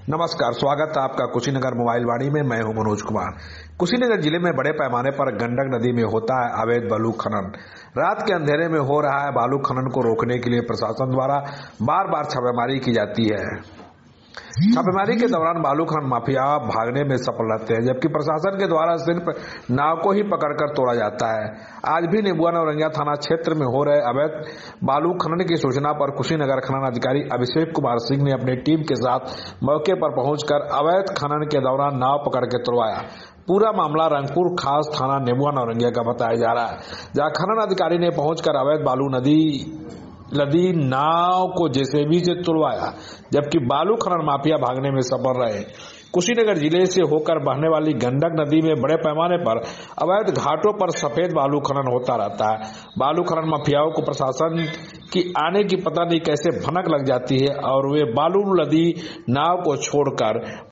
नमस्कार, स्वागत है आपका कुशीनगर मोबाइल वाणी में। मैं हूं मनोज कुमार। कुशीनगर जिले में बड़े पैमाने पर गंडक नदी में होता है अवैध बालू खनन। रात के अंधेरे में हो रहा है बालू खनन को रोकने के लिए प्रशासन द्वारा बार बार छापेमारी की जाती है। छापेमारी के दौरान बालू खनन माफिया भागने में सफल रहते हैं, जबकि प्रशासन के द्वारा सिर्फ नाव को ही पकड़कर तोड़ा जाता है। आज भी नेबुआ नौरंगिया थाना क्षेत्र में हो रहे अवैध बालू खनन की सूचना पर कुशीनगर खनन अधिकारी अभिषेक कुमार सिंह ने अपनी टीम के साथ मौके पर पहुंचकर अवैध खनन के दौरान नाव पकड़ के तोड़वाया। पूरा मामला रंगपुर खास थाना नेबुआ नौरंगिया का बताया जा रहा है, जहां खनन अधिकारी ने पहुंचकर अवैध बालू लदी नाव को जेसीबी से तुड़वाया, जबकि बालू खनन माफिया भागने में सफल रहे। कुशीनगर जिले से होकर बहने वाली गंडक नदी में बड़े पैमाने पर अवैध घाटों पर सफेद बालू खनन होता रहता है। बालू खनन माफियाओं को प्रशासन की आने की पता नहीं कैसे भनक लग जाती है और वे बालू लदी नाव को छोड़कर